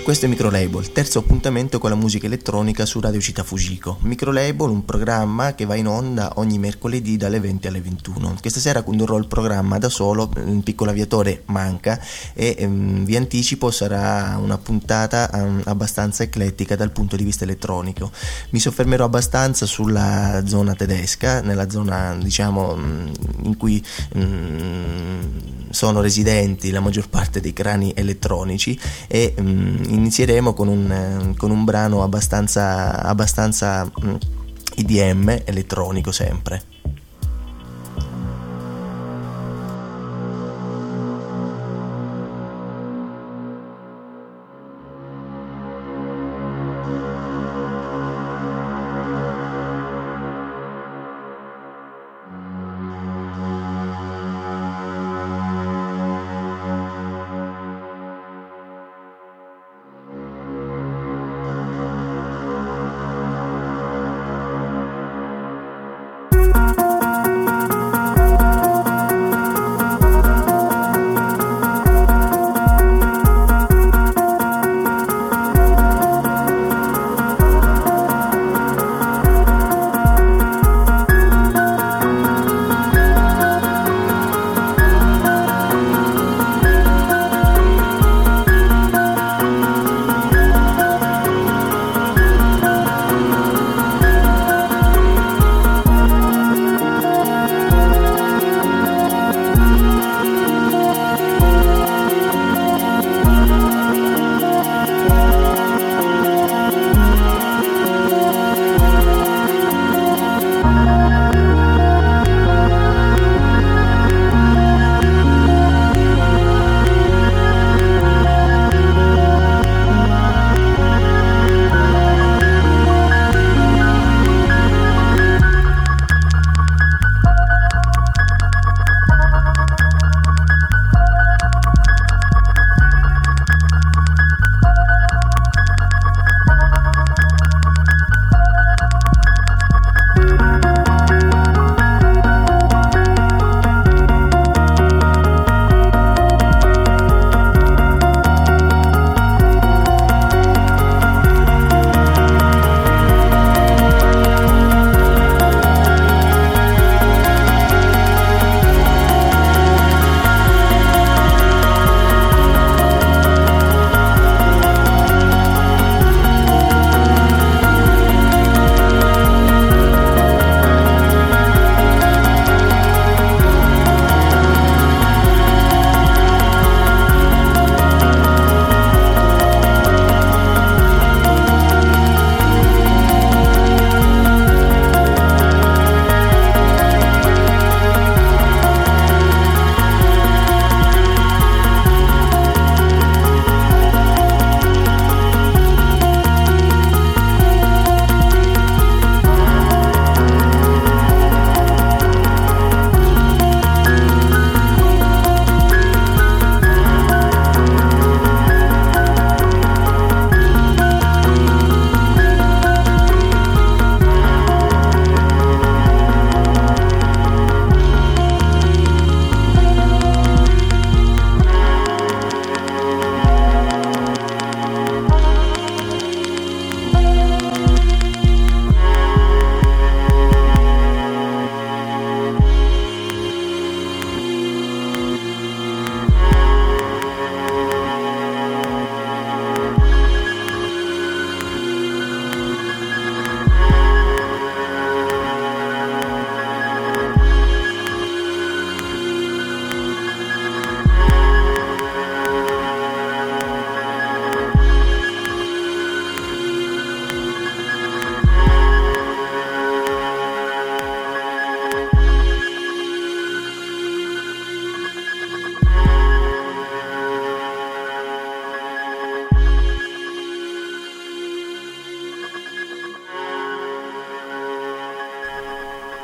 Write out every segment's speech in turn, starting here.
questo è Microlabel, terzo appuntamento con la musica elettronica su Radio Città Fujiko. Microlabel, un programma che va in onda ogni mercoledì dalle 20 alle 21. Questa sera condurrò il programma da solo, un piccolo aviatore manca e vi anticipo sarà una puntata abbastanza eclettica dal punto di vista elettronico. Mi soffermerò abbastanza sulla zona tedesca, nella zona diciamo in cui sono residenti la maggior parte dei crani elettronici e inizieremo con un brano abbastanza IDM elettronico sempre.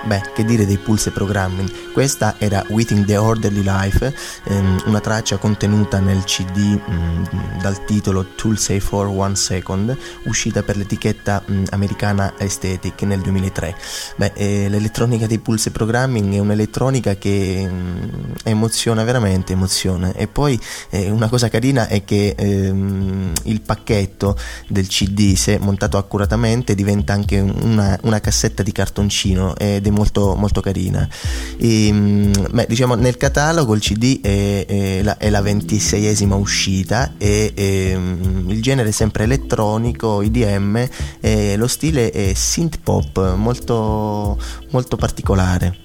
Beh, che dire dei Pulse Programming? Questa era Within the Orderly Life, una traccia contenuta nel CD dal titolo Tool Say for 1 Second, uscita per l'etichetta americana Aesthetic nel 2003. Beh, l'elettronica dei Pulse Programming è un'elettronica che emoziona, veramente emoziona. E poi una cosa carina è che il pacchetto del CD, se montato accuratamente, diventa anche una cassetta di cartoncino ed è molto, molto carina. Beh, diciamo, nel catalogo il CD è la 26esima uscita e il genere è sempre elettronico, EDM, e lo stile è synth pop, molto, molto particolare.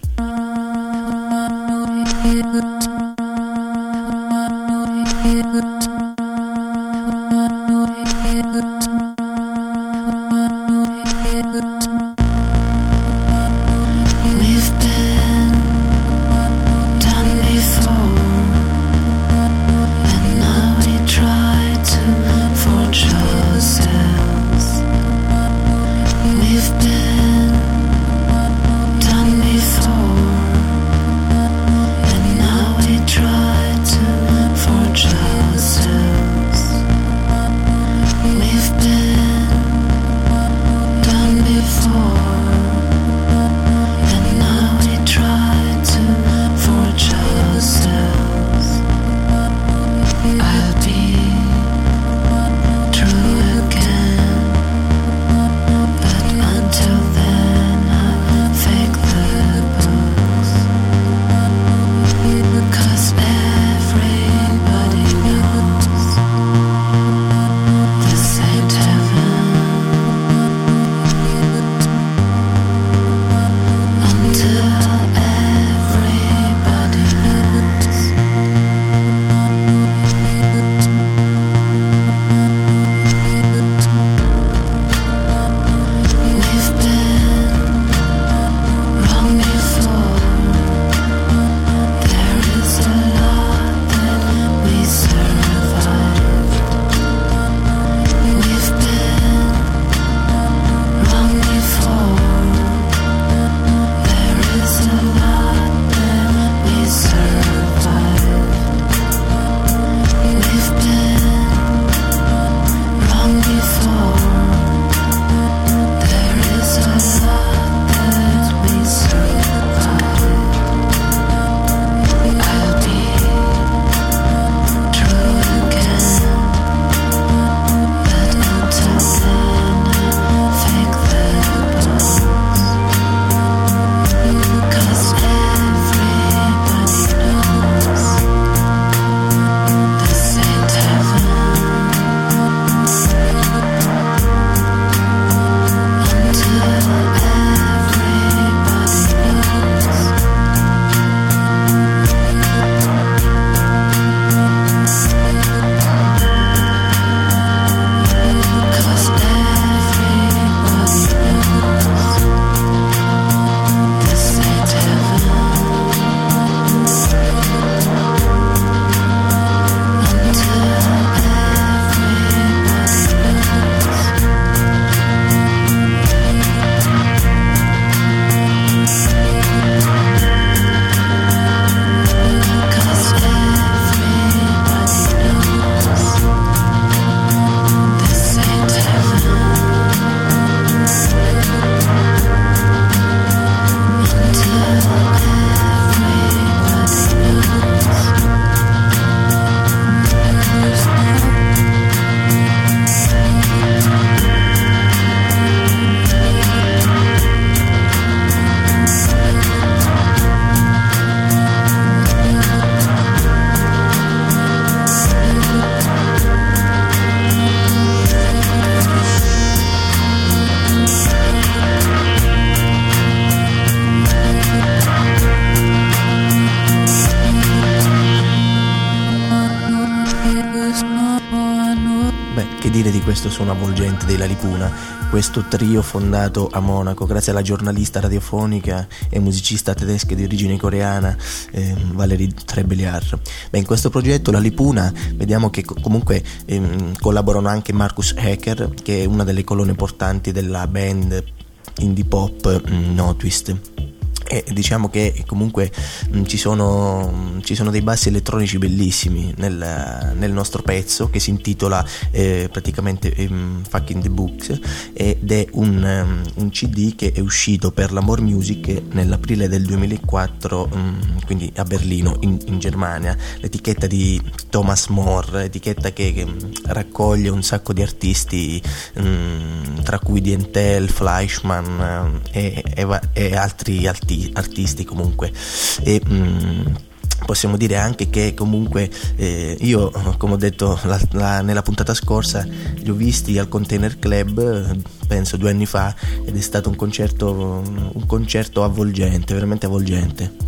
dire di questo suono avvolgente dei Lalipuna, questo trio fondato a Monaco grazie alla giornalista radiofonica e musicista tedesca di origine coreana Valérie Trébéliard. In questo progetto Lalipuna vediamo che comunque collaborano anche Markus Hecker, che è una delle colonne portanti della band indie pop No Twist. E diciamo che comunque ci sono dei bassi elettronici bellissimi nel nostro pezzo, che si intitola praticamente Fucking the Books, ed è un CD che è uscito per la More Music nell'aprile del 2004, quindi a Berlino in Germania. L'etichetta di Thomas More, etichetta che raccoglie un sacco di artisti, tra cui Dientel, Fleischmann e altri artisti comunque. E possiamo dire anche che comunque io, come ho detto nella puntata scorsa, li ho visti al Container Club penso 2 anni fa, ed è stato un concerto avvolgente, veramente avvolgente.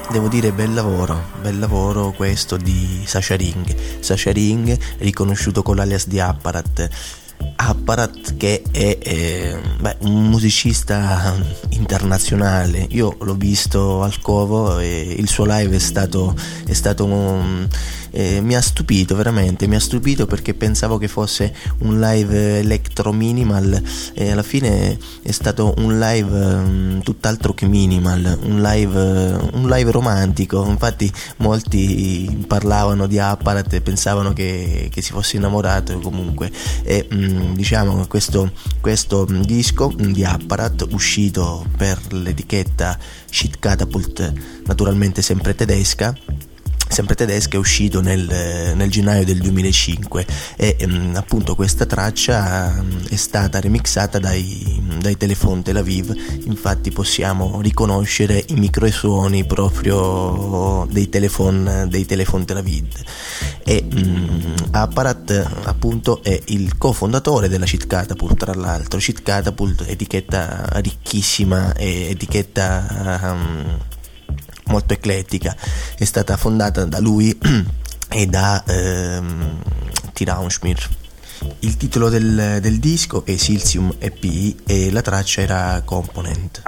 devo dire bel lavoro questo di Sasha Ring, riconosciuto con l'alias di Apparat, che è un musicista internazionale. Io l'ho visto al Covo e il suo live è stato mi ha stupito, veramente mi ha stupito, perché pensavo che fosse un live electro minimal e alla fine è stato un live tutt'altro che minimal, un live romantico. Infatti molti parlavano di Apparat e pensavano che si fosse innamorato comunque. E diciamo che questo disco di Apparat, uscito per l'etichetta Shit Catapult, naturalmente sempre tedesca, è uscito nel gennaio del 2005 e appunto questa traccia è stata remixata dai Telephone Tel Aviv. Infatti possiamo riconoscere i microsuoni proprio dei Telephone Tel Aviv. E Apparat appunto è il cofondatore della Shit Catapult, tra l'altro. Shit Catapult, etichetta ricchissima, etichetta molto eclettica, è stata fondata da lui e da Tiraunschmir. Il titolo del disco è Silsium EP e la traccia era Component.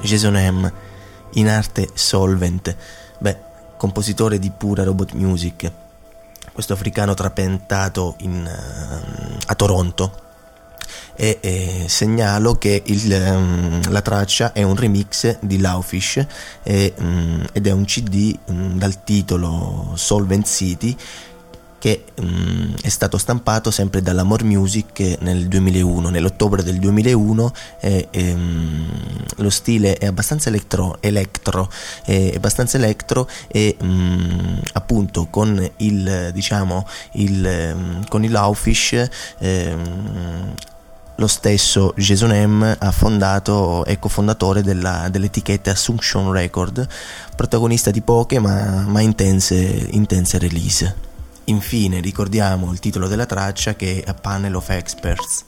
Jason M, in arte Solvent, compositore di pura robot music, questo africano trapiantato a Toronto. E segnalo che la traccia è un remix di Lawfish ed è un CD dal titolo Solvent City, che è stato stampato sempre dalla More Music nell'ottobre del 2001. Lo stile è abbastanza elettro e appunto con il Lawfish lo stesso Jason M è cofondatore dell'etichetta Assumption Record, protagonista di poche ma intense release. Infine ricordiamo il titolo della traccia, che è A Panel of Experts.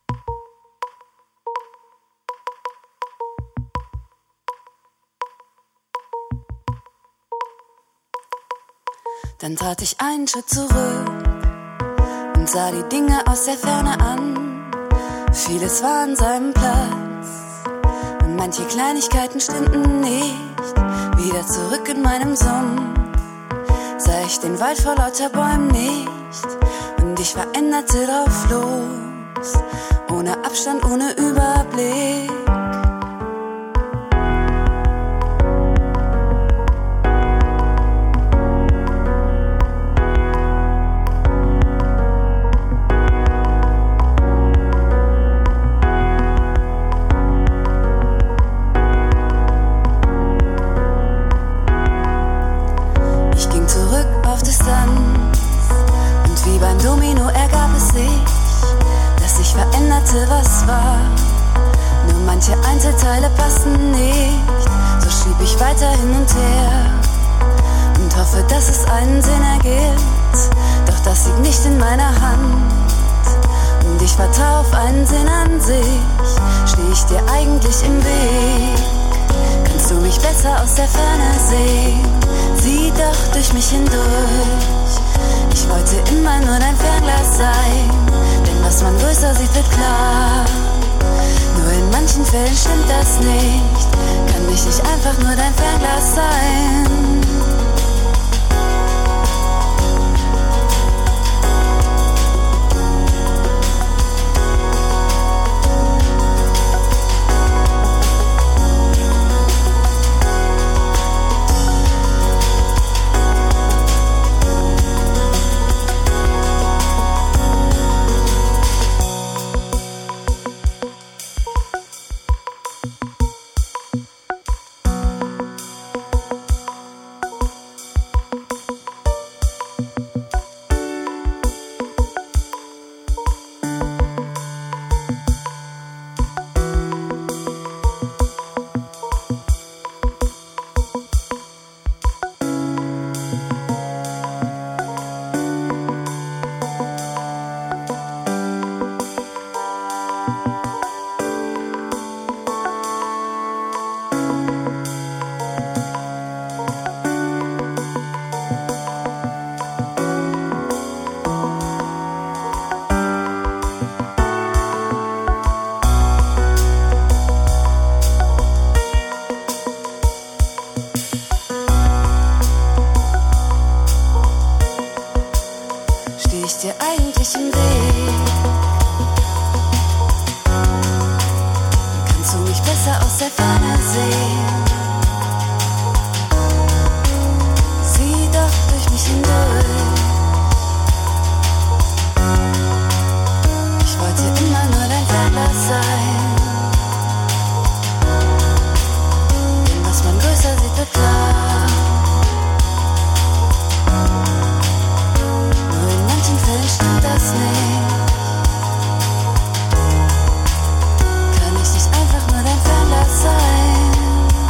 Dann trat ich einen Schritt zurück und sah die Dinge aus der Ferne an. Vieles war an seinem Platz und manche Kleinigkeiten stimmten nicht. Wieder zurück in meinem Sumpf sah ich den Wald vor lauter Bäumen nicht und ich veränderte drauf los, ohne Abstand, ohne Überblick. Was war, nur manche Einzelteile passen nicht. So schrieb ich weiter hin und her und hoffe, dass es einen Sinn ergibt. Doch das liegt nicht in meiner Hand und ich vertraue auf einen Sinn an sich. Steh ich dir eigentlich im Weg? Kannst du mich besser aus der Ferne sehen? Sieh doch durch mich hindurch. Ich wollte immer nur dein Fernglas sein, denn was man größer sieht, wird klar. Nur in manchen Fällen stimmt das nicht. Kann ich nicht einfach nur dein Fernglas sein? Kann ich nicht einfach nur dein Fernglas sein?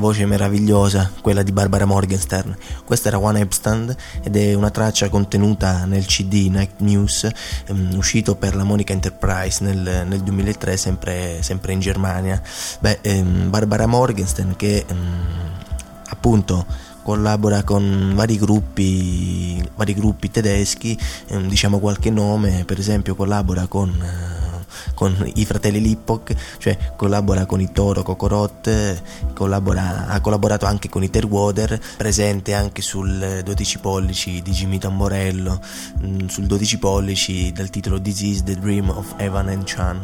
voce meravigliosa, quella di Barbara Morgenstern. Questa era One Night Stand ed è una traccia contenuta nel CD Night News, uscito per la Monica Enterprise nel 2003, sempre in Germania. Barbara Morgenstern che appunto collabora con vari gruppi tedeschi, diciamo qualche nome, per esempio collabora con i fratelli Lippock, cioè collabora con i Toro Kokorot, ha collaborato anche con i Terwater, presente anche sul 12 pollici di Jimmy Tamborello, sul 12 pollici dal titolo This is the Dream of Evan and Chan.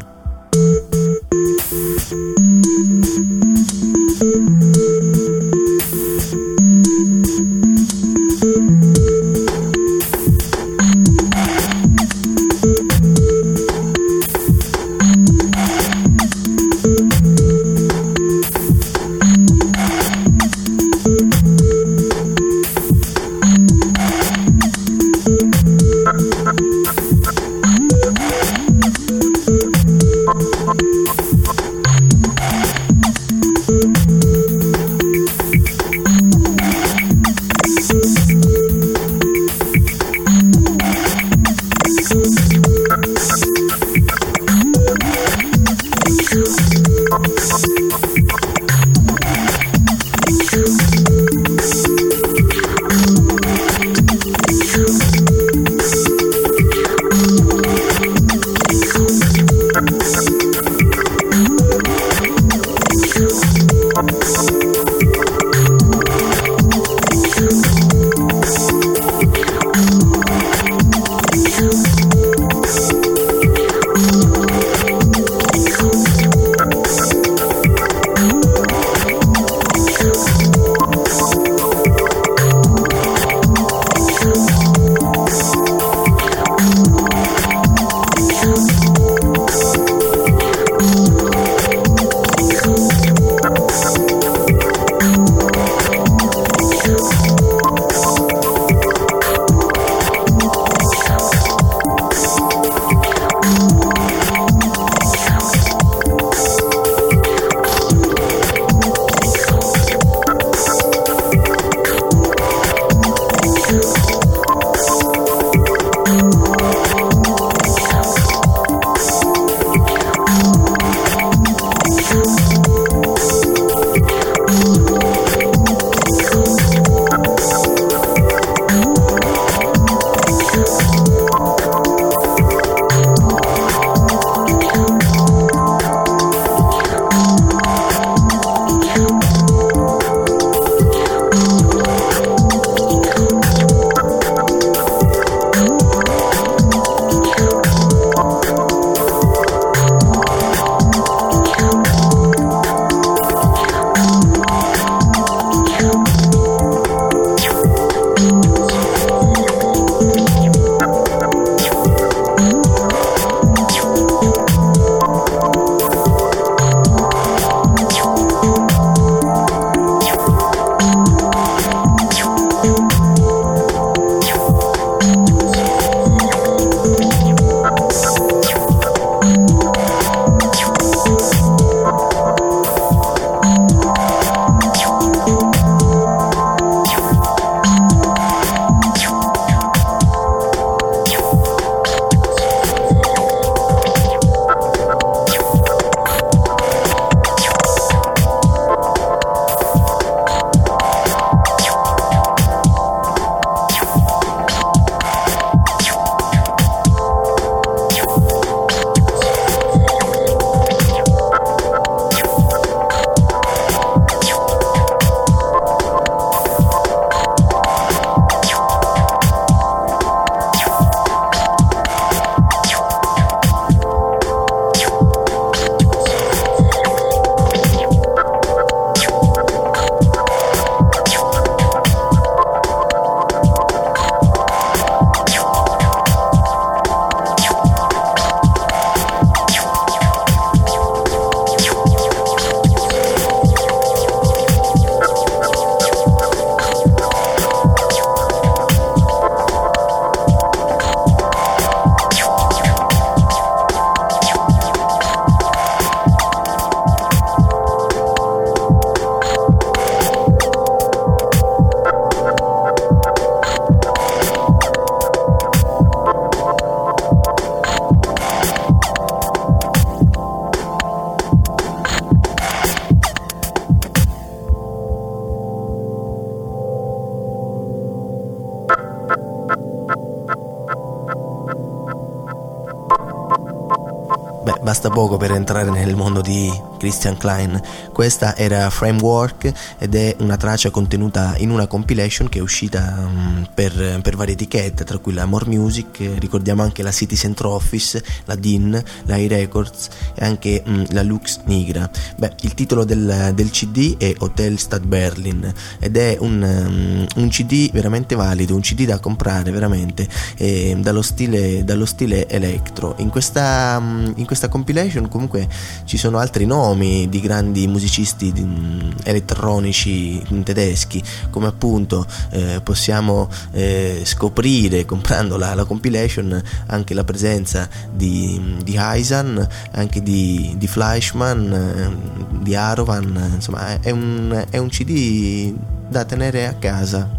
basta poco per entrare nel mondo di Christian Klein. Questa era Framework ed è una traccia contenuta in una compilation che è uscita per varie etichette, tra cui la More Music, ricordiamo anche la City Center Office, la DIN, la iRecords e anche la Lux Nigra. Il titolo del CD è Hotel Stadt Berlin ed è un CD veramente valido, un CD da comprare veramente, dallo stile electro. In questa compilation comunque ci sono altri nomi di grandi musicisti elettronici tedeschi, come appunto possiamo scoprire comprando la compilation anche la presenza di Heisan, anche di Fleischmann, di Arovan. Insomma è un CD da tenere a casa.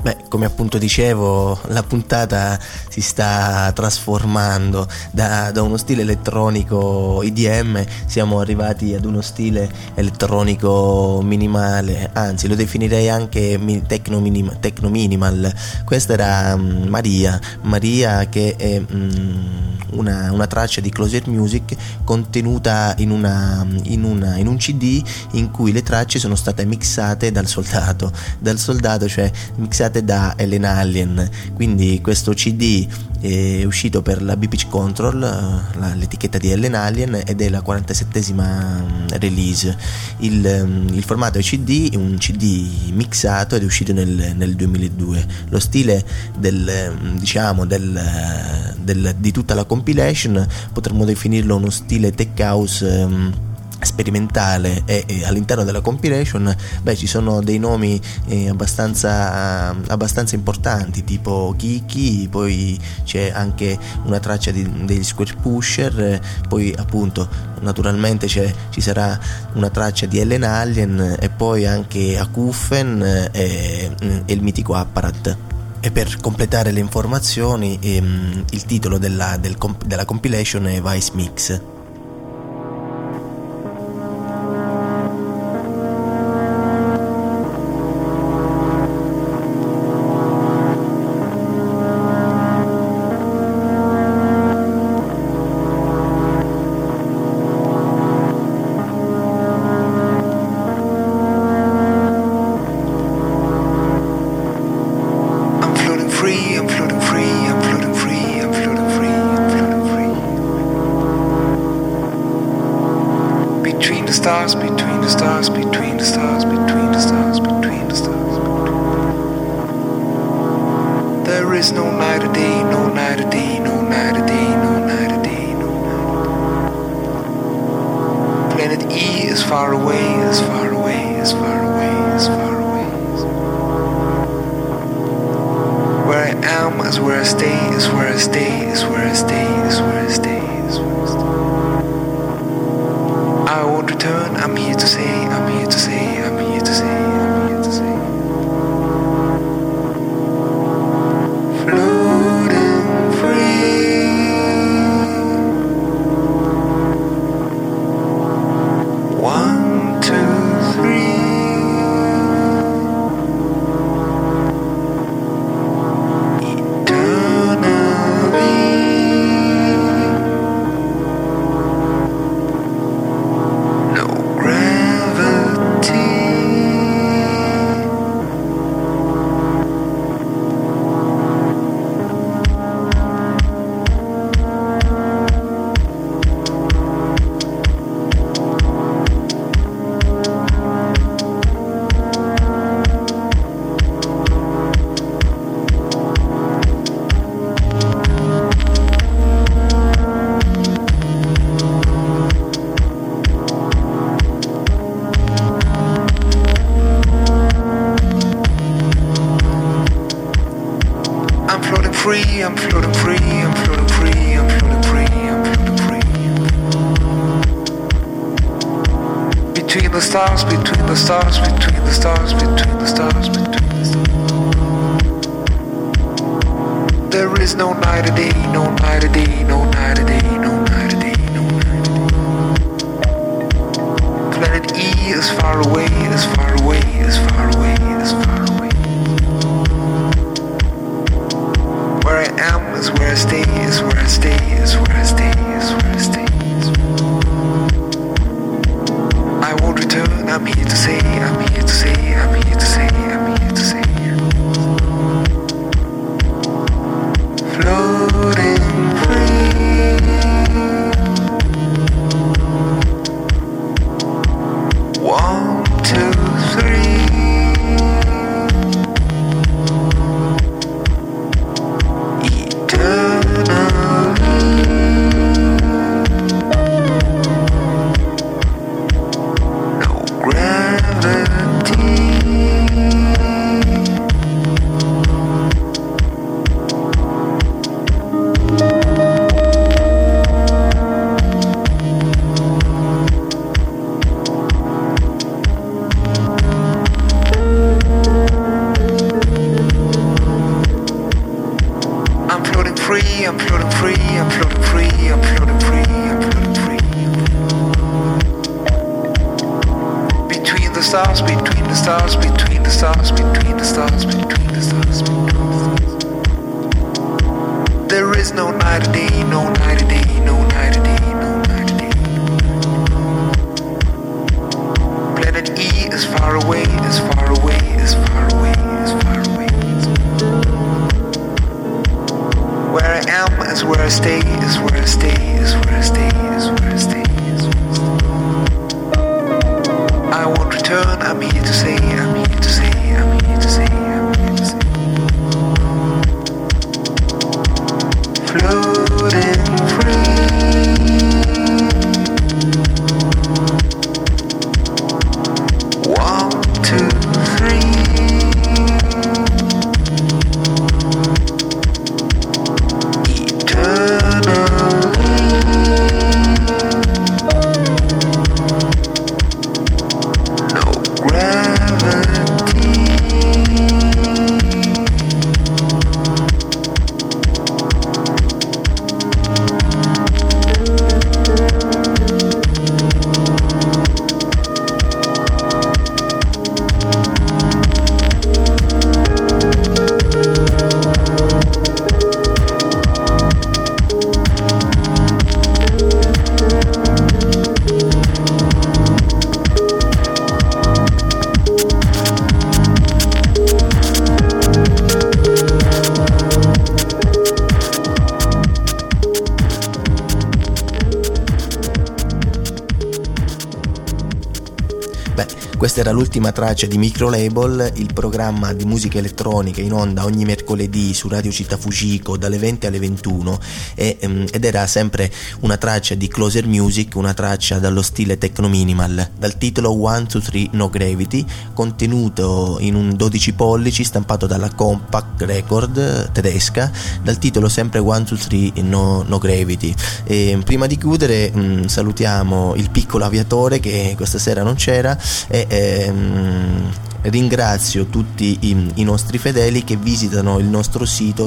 Beh, come appunto dicevo, la puntata si sta trasformando da uno stile elettronico EDM, siamo arrivati ad uno stile elettronico minimale, anzi lo definirei anche techno minimal. Questa era Maria che è una traccia di Closer Music contenuta in un CD in cui le tracce sono state mixate dal soldato, cioè mixate da Ellen Allien. Quindi questo CD è uscito per la B-Pitch Control, l'etichetta di Ellen Allien, ed è la 47esima release. Il formato è CD, un CD mixato, ed è uscito nel 2002. Lo stile di tutta la compilation potremmo definirlo uno stile tech house sperimentale, e all'interno della compilation ci sono dei nomi abbastanza importanti, tipo Kiki, poi c'è anche una traccia degli Square Pusher, poi appunto naturalmente ci sarà una traccia di Ellen Allien, e poi anche Akuffen e il mitico Apparat. E per completare le informazioni, il titolo della compilation è Vice Mix. Floating free. stars, between the stars, between the stars, between the stars, between the stars, between the stars. There is no night or day, no night or day, no night or day, no night or day. Planet E is far away, is far away, is far away, is far away. Where I am is where I stay, is where I stay, is where I stay, is where I stay, is where I stay. I won't return, I'm here to say, I'm here to say, I'm here to say, I'm here to say. Floating free. One, two, three. Questa era l'ultima traccia di Microlabel, il programma di musica elettronica in onda ogni mercoledì su Radio Città Fujiko dalle 20 alle 21 ed era sempre una traccia di Closer Music, una traccia dallo stile techno minimal, dal titolo 1, 2, 3 No Gravity, contenuto in un 12 pollici stampato dalla Compact Record tedesca, dal titolo sempre 1, 2, 3 No Gravity. E prima di chiudere salutiamo il piccolo aviatore che questa sera non c'era e ringrazio tutti i nostri fedeli che visitano il nostro sito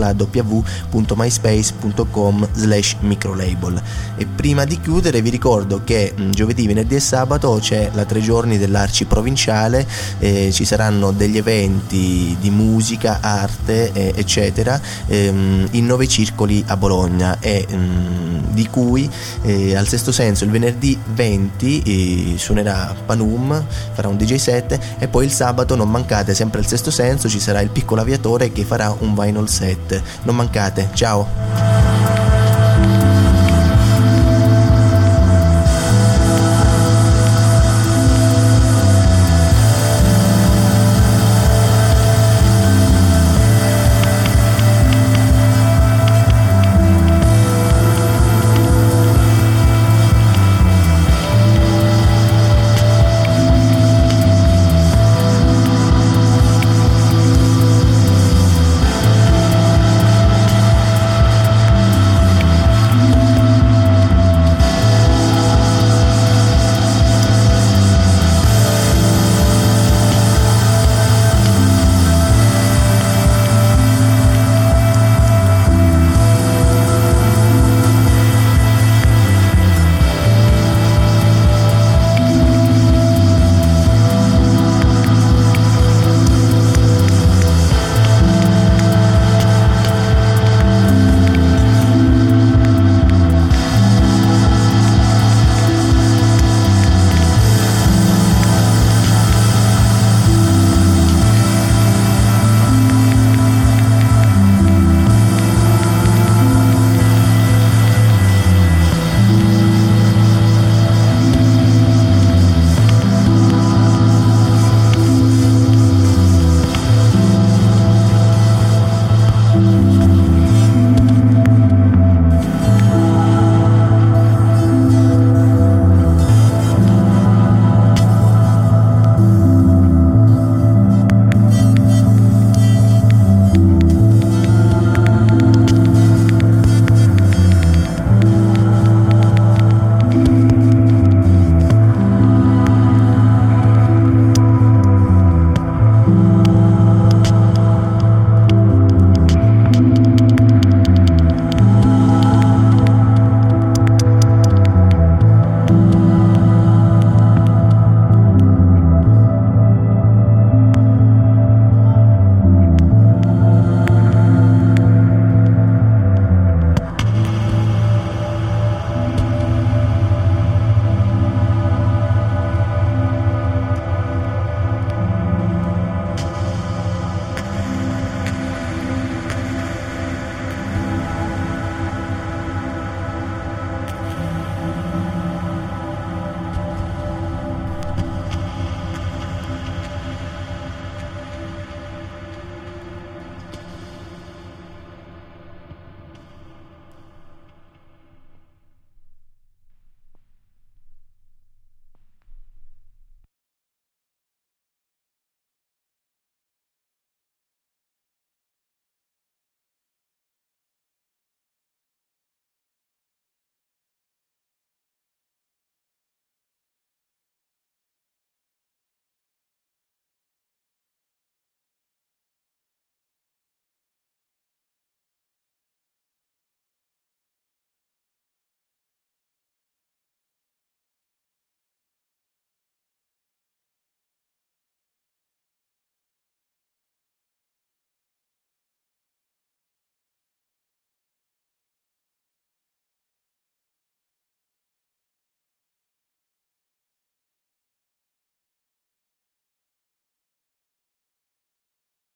www.myspace.com/microlabel. E prima di chiudere vi ricordo che giovedì, venerdì e sabato c'è la 3 giorni dell'Arci provinciale, ci saranno degli eventi di musica, arte eccetera in 9 circoli a Bologna e di cui al Sesto Senso il venerdì 20 suonerà Panum, farà un DJ set e poi il sabato non mancate, sempre al Sesto Senso ci sarà il piccolo aviatore che farà un vinyl set. Non mancate, ciao!